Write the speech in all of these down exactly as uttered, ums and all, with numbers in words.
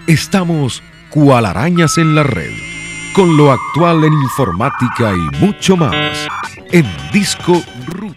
Estamos cual arañas en la red, con lo actual en informática y mucho más, en Disco Rudo.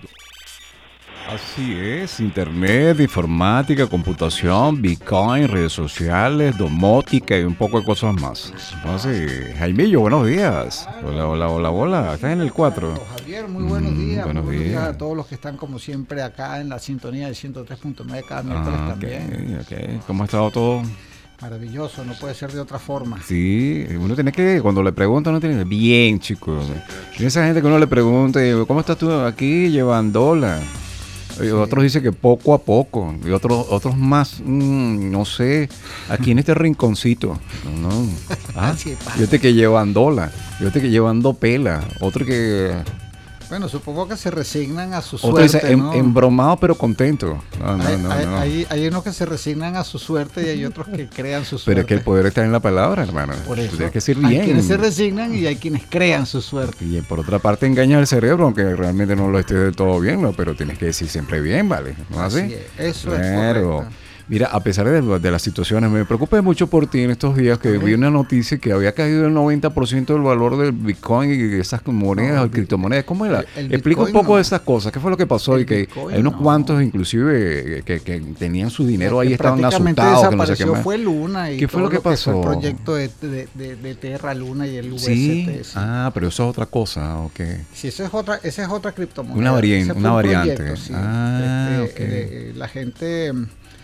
Así es, internet, informática, computación, Bitcoin, redes sociales, domótica y un poco de cosas más. Entonces, Jaimillo, buenos días. Hola, hola, hola, hola. ¿Estás en el cuatro? Javier, muy buenos días. Mm, buenos, muy buenos días. días a todos los que están como siempre acá en la sintonía del ciento tres punto nueve cada miércoles ah, también. Okay, ok. ¿Cómo ha estado todo? Maravilloso, no puede ser de otra forma. Sí, uno tiene que, cuando le preguntan, uno tiene que, bien, chicos. Tiene esa gente que uno le pregunta, ¿cómo estás tú aquí llevándola? Sí. Otros dicen que poco a poco, y otros otros más, mmm, no sé, aquí en este rinconcito. No, no. Ah, yo te que llevándola, yo te que llevando pela, otro que... Bueno, supongo que se resignan a su Otro suerte, dice, ¿no? em, embromado pero contento. No, no, hay, no, hay, no. Hay, hay unos que se resignan a su suerte y hay otros que crean su suerte. Pero es que el poder está en la palabra, hermano. Por eso, tienes que decir bien. Hay quienes se resignan y hay quienes crean su suerte. Y por otra parte engañas al cerebro, aunque realmente no lo esté del todo bien, ¿no? Pero tienes que decir siempre bien, ¿vale? ¿No así? Así es, eso claro. es correcto. Mira, a pesar de, de las situaciones, me preocupé mucho por ti en estos días que vi una noticia que había caído el noventa por ciento del valor del Bitcoin y de esas monedas no, o criptomonedas. ¿Cómo era? El, el Explica un poco no. de esas cosas. ¿Qué fue lo que pasó? El y que Bitcoin hay unos no. cuantos inclusive que, que tenían su dinero Porque ahí, estaban asustados. Que no sé qué más. Fue Luna y ¿Qué fue lo que pasó? Que fue el proyecto de, de, de, de Terra Luna y el U S T. ¿Sí? Sí. Ah, pero eso es otra cosa, ok. Sí, eso es otra, esa es otra criptomoneda. Una variante. Una un variante. Proyecto, sí. Ah, este, ok. eh, la gente...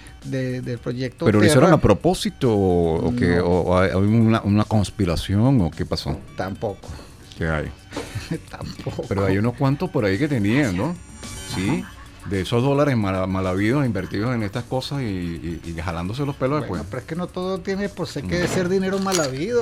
De, del proyecto ¿Pero lo Terra, hicieron a propósito o, o, que, no. o, o hay una, una conspiración o qué pasó? Tampoco. ¿Qué hay? Tampoco. Pero hay unos cuantos por ahí que tenían, ¿no? Sí, de esos dólares mal, mal habidos invertidos en estas cosas y, y, y jalándose los pelos bueno, después. Pero es que no todo tiene por ser que ser dinero mal habido.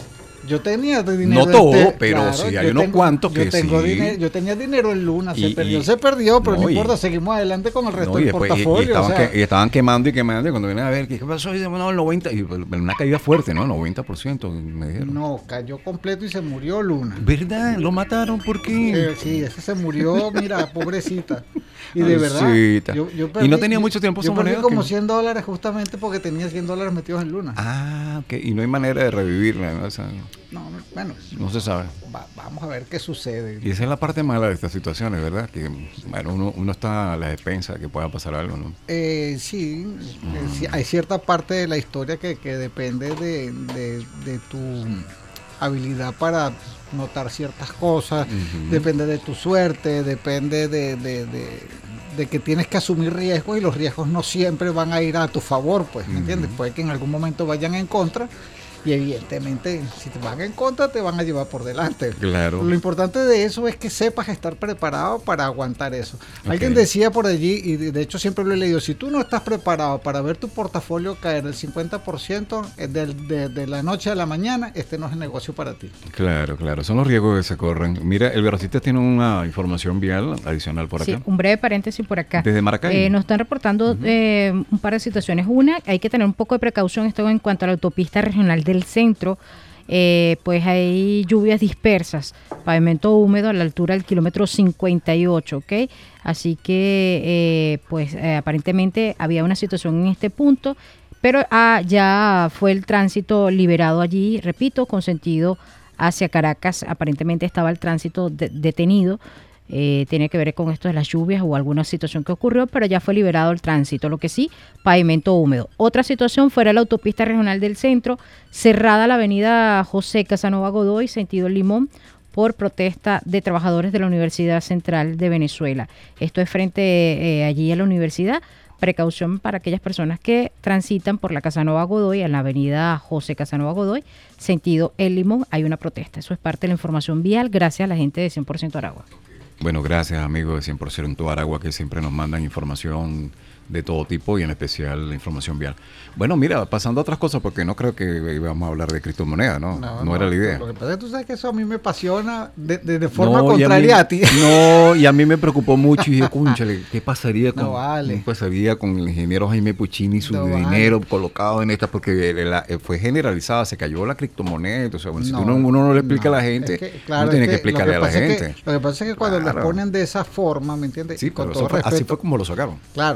Yo tenía dinero. No todo, este, pero claro, sí, hay unos tengo, cuantos que yo tengo sí. Dinero, yo tenía dinero en Luna, se y, perdió, y, se perdió, pero no, no importa, y, seguimos adelante con el resto no, del después, portafolio. Y, y, estaban o sea, que, y estaban quemando y quemando, y cuando vienen a ver, ¿qué pasó? Y no, el noventa, y una caída fuerte, ¿no? noventa por ciento, me dijeron. No, cayó completo y se murió Luna. ¿Verdad? ¿Lo mataron? ¿Por qué? Eh, sí, ese se murió, mira, pobrecita. Y de verdad, yo, yo perdí, y no tenía mucho tiempo yo esa perdí moneda. como que... cien dólares justamente porque tenía cien dólares metidos en Luna. Ah, ok. Y no hay manera de revivirla, ¿no? O sea, no, bueno. No se sabe. Va, vamos a ver qué sucede. Y esa es la parte mala de estas situaciones, ¿verdad? Que bueno, uno, uno está a la despensa de que pueda pasar algo, ¿no? Eh, sí, mm. eh, sí, hay cierta parte de la historia que, que depende de, de, de tu habilidad para notar ciertas cosas, uh-huh. depende de tu suerte, depende de, de, de, de que tienes que asumir riesgos y los riesgos no siempre van a ir a tu favor, pues, ¿me uh-huh. entiendes? Puede que en algún momento vayan en contra. Y evidentemente, si te van en contra, te van a llevar por delante. Claro. Lo importante de eso es que sepas estar preparado para aguantar eso. Okay. Alguien decía por allí, y de hecho siempre lo he leído, si tú no estás preparado para ver tu portafolio caer el cincuenta por ciento de, de, de la noche a la mañana, este no es el negocio para ti. Claro, claro. Son los riesgos que se corren. Mira, el Velocista tiene una información vial adicional por acá. Sí, un breve paréntesis por acá. Desde Maracay. Eh, nos están reportando uh-huh. eh, un par de situaciones. Una, hay que tener un poco de precaución esto en cuanto a la autopista regional del centro, eh, pues hay lluvias dispersas, pavimento húmedo a la altura del kilómetro cincuenta y ocho, ¿ok? Así que, eh, pues eh, aparentemente había una situación en este punto, pero ah, ya fue el tránsito liberado allí, repito, con sentido hacia Caracas, aparentemente estaba el tránsito de- detenido. Eh, tiene que ver con esto de las lluvias o alguna situación que ocurrió, pero ya fue liberado el tránsito, lo que sí, pavimento húmedo. Otra situación fuera la autopista regional del centro, cerrada la avenida José Casanova Godoy, sentido Limón, por protesta de trabajadores de la Universidad Central de Venezuela. Esto es frente eh, allí a la universidad. Precaución para aquellas personas que transitan por la Casanova Godoy, en la avenida José Casanova Godoy, sentido El Limón, hay una protesta. Eso es parte de la información vial, gracias a la gente de cien por ciento Aragua. Bueno, gracias amigos de cien por ciento Aragua que siempre nos mandan información de todo tipo y en especial la información vial. Bueno, mira, pasando a otras cosas, porque no creo que íbamos a hablar de criptomonedas, ¿no? No, no, no era la idea. Lo que pasa es que tú sabes que eso a mí me apasiona de, de, de forma no, contraria a, mí, a ti. No, y a mí me preocupó mucho y dije, cónchale, ¿qué pasaría con, no vale. ¿qué pasaría con el ingeniero Jaime Puccini y su no dinero vale. colocado en estas? Porque la, fue generalizada, se cayó la criptomoneda. Entonces, bueno, si no, uno, uno no le explica no, a la gente, es que, claro, uno tiene que, que explicarle que a la gente. Que, lo que pasa es que cuando claro. lo ponen de esa forma, ¿me entiendes? Sí, pero eso fue, así fue como lo sacaron. Claro, es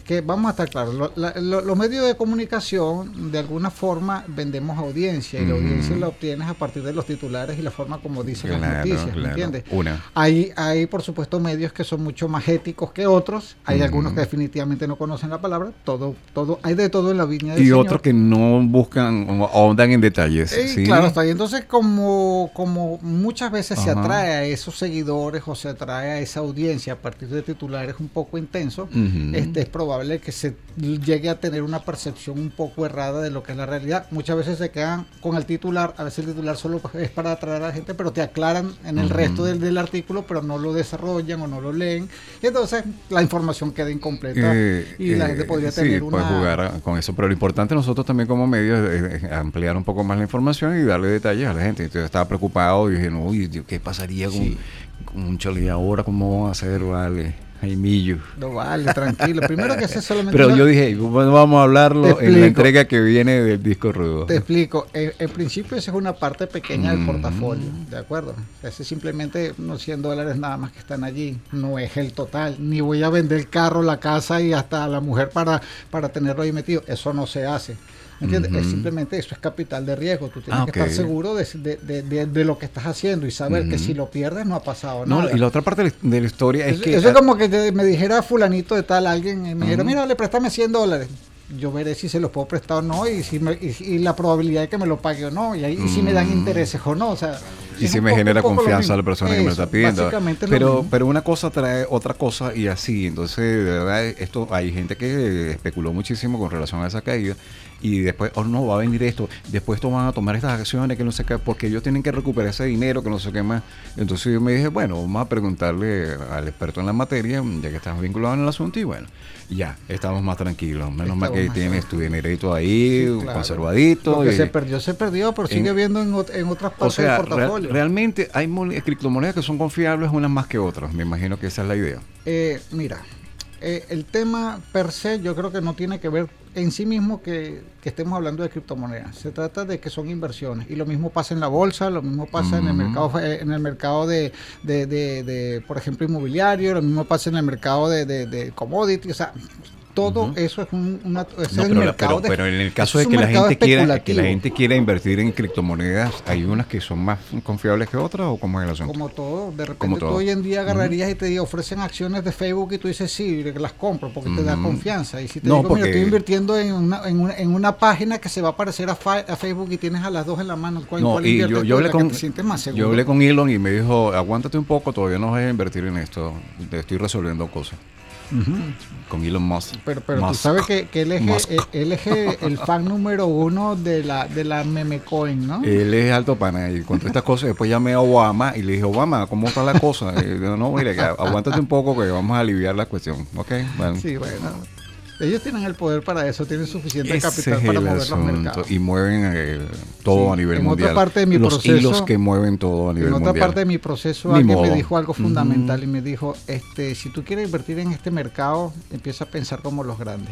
que vamos a estar claros, lo, la, lo, los medios de comunicación de alguna forma vendemos audiencia y mm. la audiencia la obtienes a partir de los titulares y la forma como dicen claro, las noticias, claro. ¿me entiendes? Una. Hay, hay por supuesto medios que son mucho más éticos que otros, hay mm. algunos que definitivamente no conocen la palabra, todo, todo, hay de todo en la viña del y Señor. Otros que no buscan o ahondan en detalles. Eh, ¿sí? Claro, está ahí. Entonces como, como muchas veces Ajá. se atrae a esos seguidores o se atrae a esa audiencia a partir de titulares un poco intensos, uh-huh. este, es probable que se llegue a tener una percepción un poco errada de lo que es la realidad. Muchas veces se quedan con el titular, a veces el titular solo es para atraer a la gente, pero te aclaran en el uh-huh. resto del, del artículo, pero no lo desarrollan o no lo leen, y entonces la información queda incompleta eh, y la eh, gente podría sí, tener una... puede jugar a, con eso, pero lo importante nosotros también como medios es, es ampliar un poco más la información y darle detalles a la gente. Entonces estaba preocupado y dije, no, uy, ¿qué pasaría con, sí. con un Choli ahora? ¿Cómo vamos a hacer, vale? Jaimillo. No vale, tranquilo. Primero que hacer solamente... Pero yo dije, bueno, vamos a hablarlo en la entrega que viene del disco rudo. Te explico. En, en principio esa es una parte pequeña mm. del portafolio, ¿de acuerdo? Ese simplemente unos cien dólares nada más que están allí. No es el total. Ni voy a vender el carro, la casa y hasta la mujer para, para tenerlo ahí metido. Eso no se hace. ¿Entiendes? Uh-huh. Es simplemente eso es capital de riesgo. Tú tienes ah, okay. que estar seguro de, de, de, de, de lo que estás haciendo y saber uh-huh. que si lo pierdes no ha pasado no, nada. Y la otra parte de la, de la historia es eso, que... Eso es como que te, me dijera fulanito de tal alguien, y me uh-huh. dijera, mira, le préstame cien dólares. Yo veré si se los puedo prestar o no y si me, y, y la probabilidad de que me lo pague o no y, ahí, mm. y si me dan intereses o no, o sea, y si me poco, genera confianza a la persona eso, que me lo está pidiendo, pero pero una cosa trae otra cosa y así. Entonces de verdad esto hay gente que especuló muchísimo con relación a esa caída y después, oh no, va a venir esto, después estos van a tomar estas acciones que no sé qué, porque ellos tienen que recuperar ese dinero que no sé qué más. Entonces yo me dije, bueno, vamos a preguntarle al experto en la materia, ya que estás vinculado en el asunto, y bueno, ya, estamos más tranquilos, menos mal que tienes tu dinerito ahí, sí, claro. conservadito. Lo que y, se perdió, se perdió, pero sigue viendo en, en otras partes o sea, del portafolio. Real, realmente hay criptomonedas que son confiables unas más que otras, me imagino que esa es la idea. Eh, mira, eh, el tema per se yo creo que no tiene que ver en sí mismo que, que estemos hablando de criptomonedas. Se trata de que son inversiones y lo mismo pasa en la bolsa, lo mismo pasa uh-huh. en el mercado en el mercado de, de, de, de, por ejemplo, inmobiliario, lo mismo pasa en el mercado de, de, de commodities, o sea, todo uh-huh. eso es un una, es no, el pero, mercado pero, de, pero en el caso de que la gente quiera que la gente quiera invertir en criptomonedas, hay unas que son más confiables que otras, o cómo es el asunto. Como todo, de repente tú hoy en día agarrarías uh-huh. y te ofrecen acciones de Facebook y tú dices sí, las compro porque uh-huh. te da confianza. Y si te no, digo, porque... mira, estoy invirtiendo en una, en una en una página que se va a parecer a, fa- a Facebook y tienes a las dos en la mano, ¿cuál, no, cuál y yo, yo hablé con, te sientes más seguro? Yo hablé con Elon y me dijo, aguántate un poco, todavía no vas a invertir en esto, te estoy resolviendo cosas. Uh-huh. Con Elon Musk. Pero, pero Musk. tú sabes que, que él, es, él, él es el fan número uno de la de la meme coin, ¿no? Él es alto pana y con todas estas cosas. Después llamé a Obama y le dije, Obama, ¿cómo está la cosa? Y yo, no, mire, aguántate un poco que vamos a aliviar la cuestión, ¿ok? Bueno. Sí, bueno. Ellos tienen el poder para eso, tienen suficiente Ese capital para mover asunto. Los mercados. Y mueven eh, todo sí, a nivel en mundial. Otra parte de mi los proceso, hilos que mueven todo a nivel mundial. En otra mundial. parte de mi proceso, Ni alguien modo. me dijo algo fundamental uh-huh. y me dijo, este, si tú quieres invertir en este mercado, empieza a pensar como los grandes.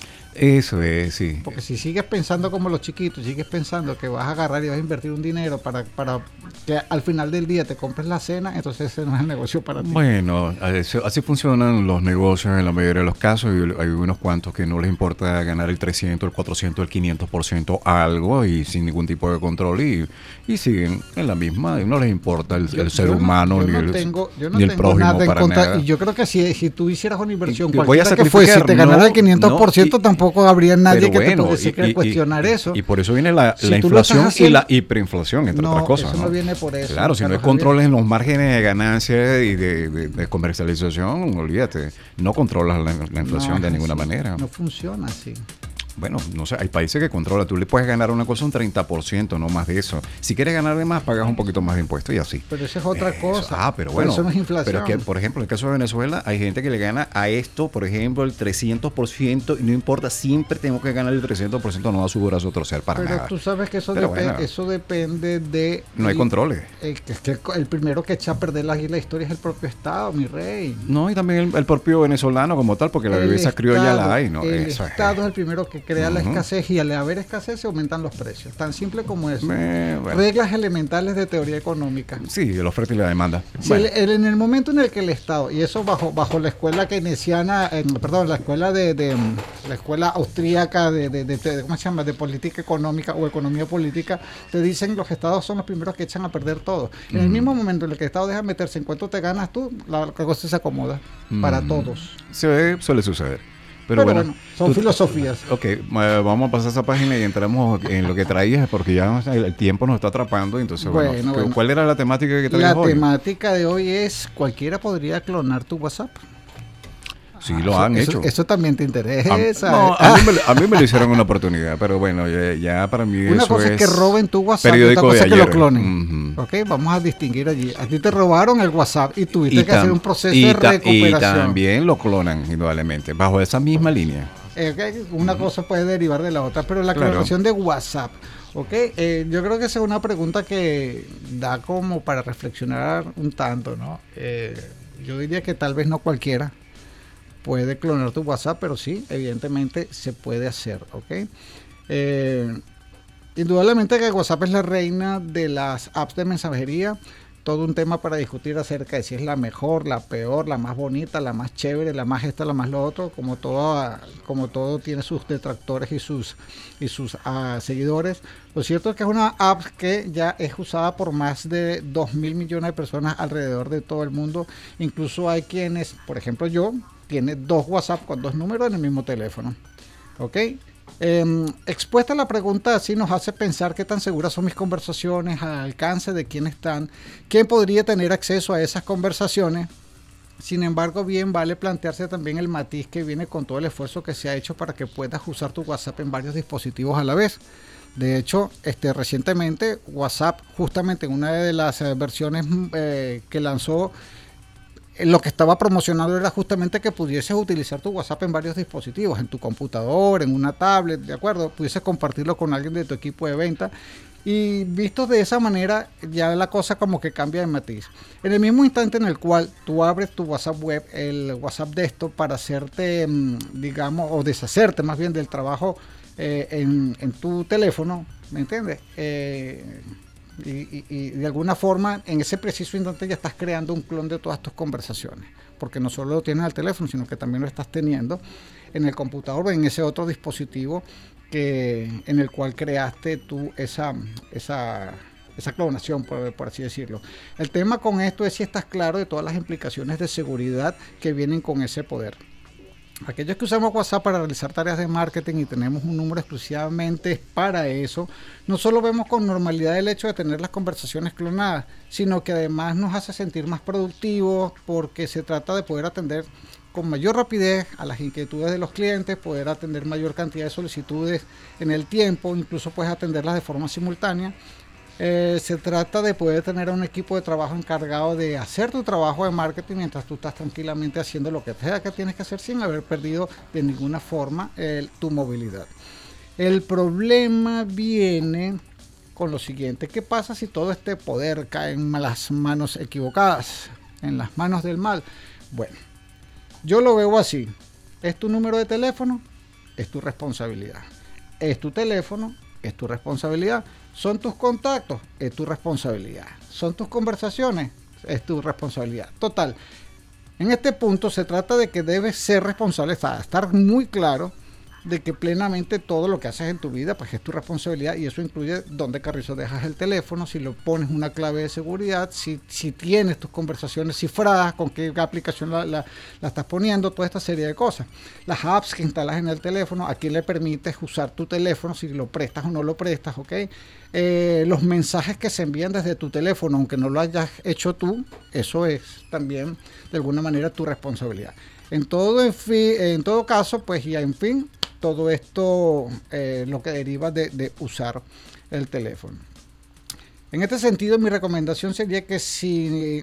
Eso es, sí. Porque si sigues pensando como los chiquitos, sigues pensando que vas a agarrar y vas a invertir un dinero para, para que al final del día te compres la cena, entonces ese no es el negocio para ti. Bueno, así, así funcionan los negocios en la mayoría de los casos. Y hay unos cuantos que no les importa ganar el trescientos, el cuatrocientos, el quinientos por ciento algo y sin ningún tipo de control y, y siguen en la misma. Y no les importa el, yo, el ser humano no, ni, no el, tengo, no ni el prójimo nada para contra, nada. Y yo creo que si, si tú hicieras una inversión, y, cualquiera que fuese, si te ganara no, el quinientos por ciento, no, y, tampoco habría nadie que bueno, te pudiese y, y, cuestionar y, eso. Y por eso viene la, si la inflación haciendo, y la hiperinflación, entre no, otras cosas. Eso ¿no? no viene por eso. Claro, si no hay controles en los márgenes de ganancia y de, de, de comercialización, olvídate, no controlas la, la inflación no, de ninguna así, manera. No funciona así. Bueno, no sé, hay países que controlan. Tú le puedes ganar una cosa un treinta por ciento, no más de eso. Si quieres ganar de más, pagas un poquito más de impuestos y así. Pero eso es otra eso. cosa. Ah, pero bueno. Pero eso no es inflación. Pero que, por ejemplo, en el caso de Venezuela, hay gente que le gana a esto, por ejemplo, el trescientos por ciento y no importa, siempre tengo que ganar el trescientos por ciento, no da su brazo a torcer para pero nada. Pero tú sabes que eso, dep- bueno, eso depende de... No hay el, controles. El, es que el, el primero que echa a perder la, la historia es el propio Estado, mi rey. No, y también el, el propio venezolano como tal, porque la bebesa criolla la hay, ¿no? El eso Estado es. es el primero que crea uh-huh. la escasez y al haber escasez se aumentan los precios. Tan simple como eso. Eh, bueno. Reglas elementales de teoría económica. Sí, la oferta y la demanda. Si bueno. el, el, en el momento en el que el Estado, y eso bajo bajo la escuela keynesiana, eh, perdón, la escuela de, de la escuela austríaca de, de, de, de, ¿cómo se llama? De política económica o economía política, te dicen los estados son los primeros que echan a perder todo. En uh-huh. el mismo momento en el que el Estado deja meterse en cuánto te ganas tú, la, la cosa se acomoda uh-huh. para todos. Sí, suele suceder. Pero, Pero bueno, bueno, son tú, filosofías. Ok, uh, vamos a pasar esa página y entramos en lo que traías, porque ya el, el tiempo nos está atrapando. Entonces, bueno, bueno, bueno. ¿cuál era la temática que traías hoy? La temática de hoy es: cualquiera podría clonar tu WhatsApp. Sí, ah, lo han eso, hecho. Eso también te interesa. A, no, a, mí me, a mí me lo hicieron una oportunidad, pero bueno, ya, ya para mí una eso cosa es que roben tu WhatsApp y otra cosa es que lo clonen. Uh-huh. Ok, vamos a distinguir allí. A ti te robaron el WhatsApp y tuviste y que tam, hacer un proceso de ta, recuperación. Y también lo clonan, indudablemente, bajo esa misma línea. Eh, okay, una uh-huh. cosa puede derivar de la otra, pero la claro. clonación de WhatsApp. Ok, eh, yo creo que esa es una pregunta que da como para reflexionar un tanto, ¿no? Eh, yo diría que tal vez no cualquiera puede clonar tu WhatsApp, pero sí, evidentemente se puede hacer, ¿ok? Eh, indudablemente que WhatsApp es la reina de las apps de mensajería, todo un tema para discutir acerca de si es la mejor, la peor, la más bonita, la más chévere, la más esta, la más lo otro, como todo, como todo tiene sus detractores y sus, y sus uh, seguidores. Lo cierto es que es una app que ya es usada por más de dos mil millones de personas alrededor de todo el mundo. Incluso hay quienes, por ejemplo yo, tiene dos WhatsApp con dos números en el mismo teléfono. ¿Ok? Eh, expuesta la pregunta así nos hace pensar qué tan seguras son mis conversaciones, al alcance de quién están, quién podría tener acceso a esas conversaciones. Sin embargo, bien vale plantearse también el matiz que viene con todo el esfuerzo que se ha hecho para que puedas usar tu WhatsApp en varios dispositivos a la vez. De hecho, este, recientemente WhatsApp, justamente en una de las eh, versiones eh, que lanzó, lo que estaba promocionando era justamente que pudieses utilizar tu WhatsApp en varios dispositivos, en tu computador, en una tablet, ¿de acuerdo? Pudieses compartirlo con alguien de tu equipo de venta. Y visto de esa manera, ya la cosa como que cambia de matiz. En el mismo instante en el cual tú abres tu WhatsApp web, el WhatsApp desktop, para hacerte, digamos, o deshacerte más bien del trabajo eh, en, en tu teléfono, ¿me entiendes? Eh... Y, y, y de alguna forma en ese preciso instante ya estás creando un clon de todas tus conversaciones, porque no solo lo tienes al teléfono, sino que también lo estás teniendo en el computador o en ese otro dispositivo que, en el cual creaste tú esa, esa, esa clonación, por, por así decirlo. El tema con esto es si estás claro de todas las implicaciones de seguridad que vienen con ese poder. Aquellos que usamos WhatsApp para realizar tareas de marketing y tenemos un número exclusivamente para eso, no solo vemos con normalidad el hecho de tener las conversaciones clonadas, sino que además nos hace sentir más productivos, porque se trata de poder atender con mayor rapidez a las inquietudes de los clientes, poder atender mayor cantidad de solicitudes en el tiempo, incluso puedes atenderlas de forma simultánea. Eh, se trata de poder tener a un equipo de trabajo encargado de hacer tu trabajo de marketing mientras tú estás tranquilamente haciendo lo que sea que tienes que hacer sin haber perdido de ninguna forma eh, tu movilidad. El problema viene con lo siguiente: ¿qué pasa si todo este poder cae en las manos equivocadas, en las manos del mal? Bueno, yo lo veo así: es tu número de teléfono, es tu responsabilidad. Es tu teléfono, es tu responsabilidad. Son tus contactos, es tu responsabilidad. Son tus conversaciones, es tu responsabilidad. Total, en este punto se trata de que debes ser responsable, estar muy claro de que plenamente todo lo que haces en tu vida pues es tu responsabilidad, y eso incluye dónde carrizo dejas el teléfono, si lo pones una clave de seguridad, si, si tienes tus conversaciones cifradas, con qué aplicación la, la, la estás poniendo, toda esta serie de cosas. Las apps que instalas en el teléfono, a quién le permites usar tu teléfono, si lo prestas o no lo prestas, ¿ok? Eh, los mensajes que se envían desde tu teléfono, aunque no lo hayas hecho tú, eso es también de alguna manera tu responsabilidad. En todo, en, fin, en todo caso, pues ya en fin, todo esto eh, lo que deriva de, de usar el teléfono. En este sentido, mi recomendación sería que si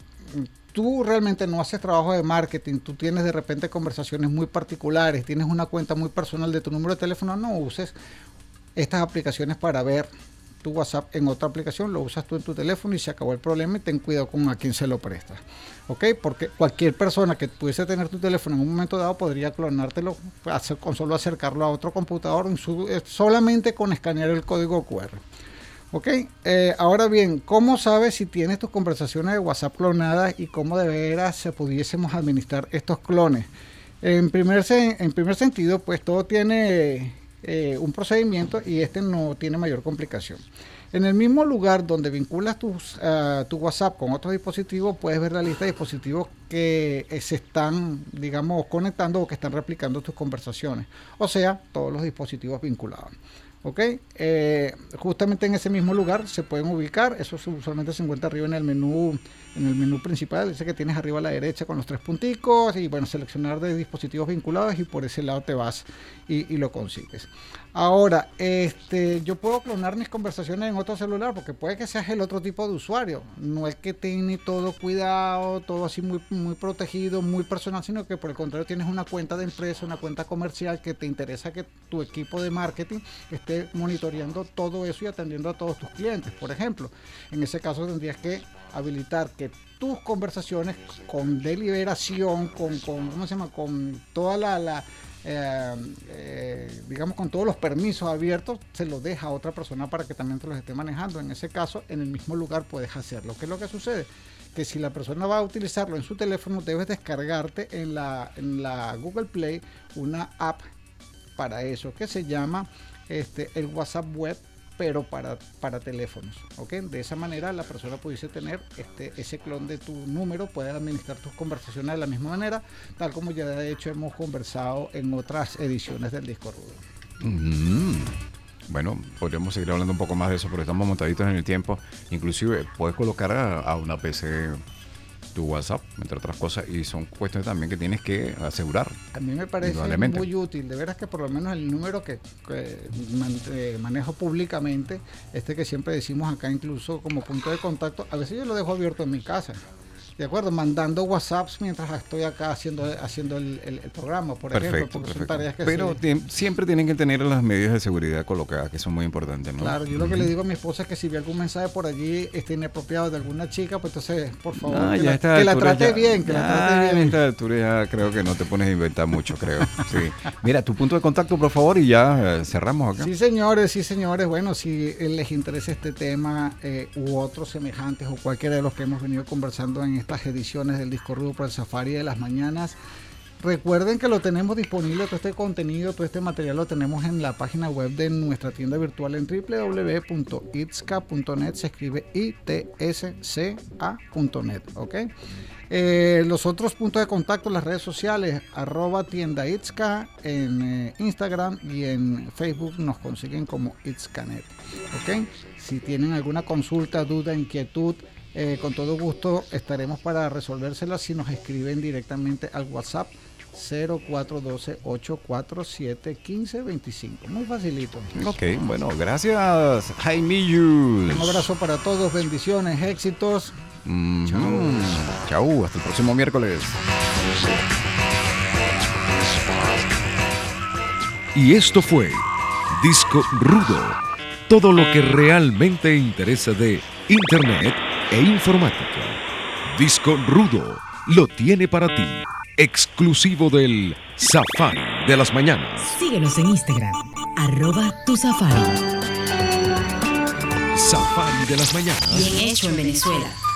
tú realmente no haces trabajo de marketing, tú tienes de repente conversaciones muy particulares, tienes una cuenta muy personal de tu número de teléfono, no uses estas aplicaciones para ver tu WhatsApp en otra aplicación, lo usas tú en tu teléfono y se acabó el problema, y ten cuidado con a quién se lo prestas. ¿Ok? Porque cualquier persona que pudiese tener tu teléfono en un momento dado podría clonártelo hacer, con solo acercarlo a otro computador en su, eh, solamente con escanear el código cu erre. Ok, eh, ahora bien, ¿cómo sabes si tienes tus conversaciones de WhatsApp clonadas y cómo de veras se pudiésemos administrar estos clones? En primer, en primer sentido, pues todo tiene eh, un procedimiento y este no tiene mayor complicación. En el mismo lugar donde vinculas tus, uh, tu WhatsApp con otros dispositivos, puedes ver la lista de dispositivos que eh, se están, digamos, conectando o que están replicando tus conversaciones. O sea, todos los dispositivos vinculados. ¿Ok? Eh, justamente en ese mismo lugar se pueden ubicar. Eso usualmente se encuentra arriba en el menú, en el menú principal, ese que tienes arriba a la derecha con los tres punticos, y bueno, seleccionar de dispositivos vinculados, y por ese lado te vas y, y lo consigues. Ahora, este, yo puedo clonar mis conversaciones en otro celular, porque puede que seas el otro tipo de usuario, no el que tiene todo cuidado, todo así muy, muy protegido, muy personal, sino que por el contrario tienes una cuenta de empresa, una cuenta comercial, que te interesa que tu equipo de marketing esté monitoreando todo eso y atendiendo a todos tus clientes. Por ejemplo, en ese caso tendrías que habilitar que tus conversaciones con deliberación, con, con ¿cómo se llama? Con toda la, la eh, eh, digamos, con todos los permisos abiertos, se los deja a otra persona para que también te los esté manejando. En ese caso, en el mismo lugar puedes hacerlo. ¿Qué es lo que sucede? Que si la persona va a utilizarlo en su teléfono, debes descargarte en la, en la Google Play una app para eso, que se llama este, el WhatsApp Web, pero para, para teléfonos, ¿ok? De esa manera la persona pudiese tener este, ese clon de tu número, puede administrar tus conversaciones de la misma manera, tal como ya de hecho hemos conversado en otras ediciones del Disco Rudo. Mm-hmm. Bueno, podríamos seguir hablando un poco más de eso, pero estamos montaditos en el tiempo. Inclusive puedes colocar a, a una P C tu WhatsApp, entre otras cosas, y son cuestiones también que tienes que asegurar. A mí me parece muy útil, de veras que por lo menos el número que, que man, eh, manejo públicamente, este que siempre decimos acá incluso como punto de contacto, a veces yo lo dejo abierto en mi casa, ¿de acuerdo? Mandando WhatsApps mientras estoy acá haciendo, haciendo el, el, el programa, por perfecto, ejemplo, porque perfecto. son tareas que Pero se... te, siempre tienen que tener las medidas de seguridad colocadas, que son muy importantes, ¿no? Claro, yo lo que uh-huh. le digo a mi esposa es que si ve algún mensaje por allí este, inapropiado de alguna chica, pues entonces, por favor, no, que, la, que la trate ya, bien, que ya, la trate bien. A esta altura ya creo que no te pones a inventar mucho, creo. Sí. Mira, tu punto de contacto, por favor, y ya eh, cerramos acá. Sí, señores, sí, señores. Bueno, si les interesa este tema eh, u otros semejantes o cualquiera de los que hemos venido conversando en estas ediciones del Disco Rudo por el Safari de las mañanas, recuerden que lo tenemos disponible, todo este contenido, todo este material lo tenemos en la página web de nuestra tienda virtual en doble u doble u doble u punto itzca punto net, se escribe I T S C A punto net, ¿ok? Eh, los otros puntos de contacto, las redes sociales, arroba tienda Itzca en eh, Instagram, y en Facebook nos consiguen como Itzcanet, ¿ok? Si tienen alguna consulta, duda, inquietud, eh, con todo gusto estaremos para resolvérselas si nos escriben directamente al WhatsApp cero cuatro uno dos, ocho cuatro siete, uno cinco dos cinco. Muy facilito. Ok, bueno, gracias, Jaimillos. Un abrazo para todos, bendiciones, éxitos. Mm-hmm. Chau. Chau, hasta el próximo miércoles. Y esto fue Disco Rudo, todo lo que realmente interesa de Internet e informática. Disco Rudo lo tiene para ti, exclusivo del Safari de las mañanas. Síguenos en Instagram, arroba tu Safari. Safari de las mañanas. Bien hecho en Venezuela.